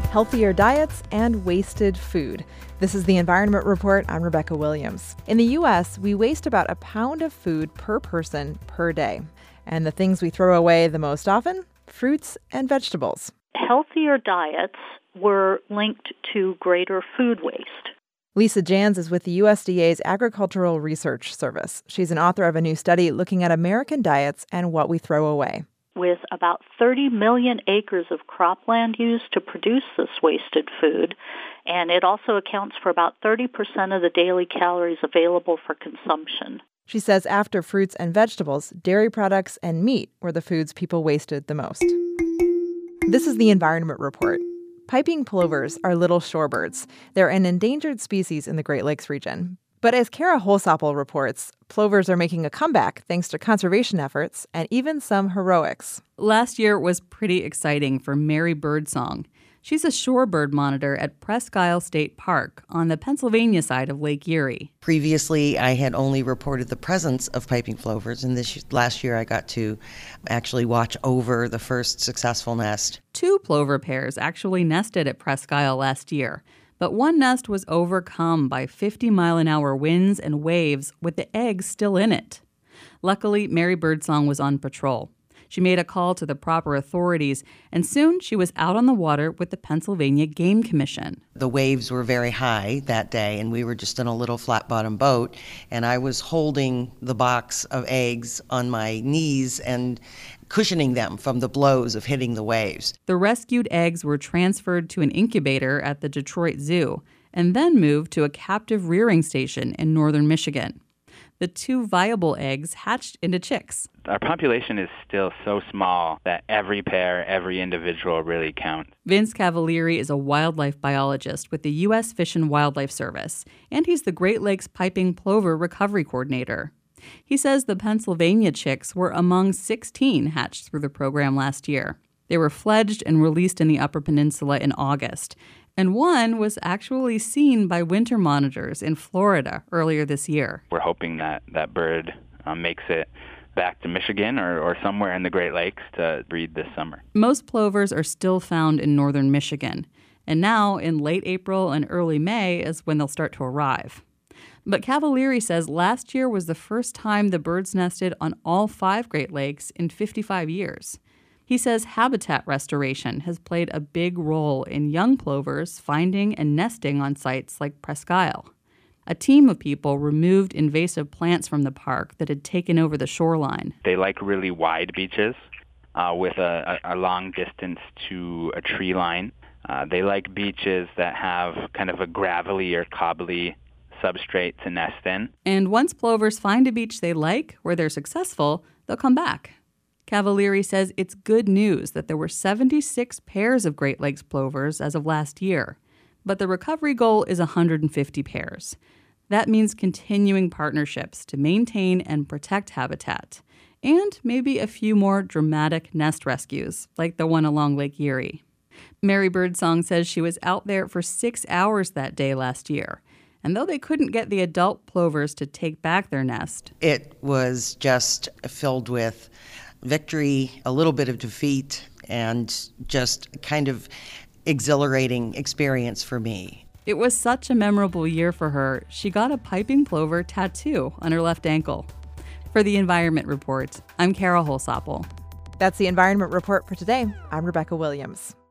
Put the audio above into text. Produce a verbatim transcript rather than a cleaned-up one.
healthier diets, and wasted food. This is the Environment Report. I'm Rebecca Williams. In the U S, we waste about a pound of food per person per day. And the things we throw away the most often? Fruits and vegetables. Healthier diets were linked to greater food waste. Lisa Jans is with the U S D A's Agricultural Research Service. She's an author of a new study looking at American diets and what we throw away. With about thirty million acres of cropland used to produce this wasted food, and it also accounts for about thirty percent of the daily calories available for consumption. She says after fruits and vegetables, dairy products and meat were the foods people wasted the most. This is the Environment Report. Piping plovers are little shorebirds. They're an endangered species in the Great Lakes region. But as Kara Holsapple reports, plovers are making a comeback thanks to conservation efforts and even some heroics. Last year was pretty exciting for Mary Birdsong. She's a shorebird monitor at Presque Isle State Park on the Pennsylvania side of Lake Erie. Previously, I had only reported the presence of piping plovers, and this last year I got to actually watch over the first successful nest. Two plover pairs actually nested at Presque Isle last year, but one nest was overcome by fifty mile an hour winds and waves with the eggs still in it. Luckily, Mary Birdsong was on patrol. She made a call to the proper authorities, and soon she was out on the water with the Pennsylvania Game Commission. The waves were very high that day, and we were just in a little flat-bottom boat, and I was holding the box of eggs on my knees and cushioning them from the blows of hitting the waves. The rescued eggs were transferred to an incubator at the Detroit Zoo and then moved to a captive rearing station in northern Michigan. The two viable eggs hatched into chicks. Our population is still so small that every pair, every individual really counts. Vince Cavalieri is a wildlife biologist with the U S Fish and Wildlife Service, and he's the Great Lakes Piping Plover Recovery Coordinator. He says the Pennsylvania chicks were among sixteen hatched through the program last year. They were fledged and released in the Upper Peninsula in August, and one was actually seen by winter monitors in Florida earlier this year. We're hoping that that bird um, makes it back to Michigan or, or somewhere in the Great Lakes to breed this summer. Most plovers are still found in northern Michigan, and now in late April and early May is when they'll start to arrive. But Cavalieri says last year was the first time the birds nested on all five Great Lakes in fifty-five years. He says habitat restoration has played a big role in young plovers finding and nesting on sites like Presque Isle. A team of people removed invasive plants from the park that had taken over the shoreline. They like really wide beaches uh, with a, a long distance to a tree line. Uh, they like beaches that have kind of a gravelly or cobbly substrate to nest in. And once plovers find a beach they like, where they're successful, they'll come back. Cavalieri says it's good news that there were seventy-six pairs of Great Lakes plovers as of last year, but the recovery goal is one hundred fifty pairs. That means continuing partnerships to maintain and protect habitat, and maybe a few more dramatic nest rescues, like the one along Lake Erie. Mary Birdsong says she was out there for six hours that day last year. And though they couldn't get the adult plovers to take back their nest, it was just filled with victory, a little bit of defeat, and just kind of exhilarating experience for me. It was such a memorable year for her, she got a piping plover tattoo on her left ankle. For the Environment Report, I'm Kara Holsapple. That's the Environment Report for today. I'm Rebecca Williams.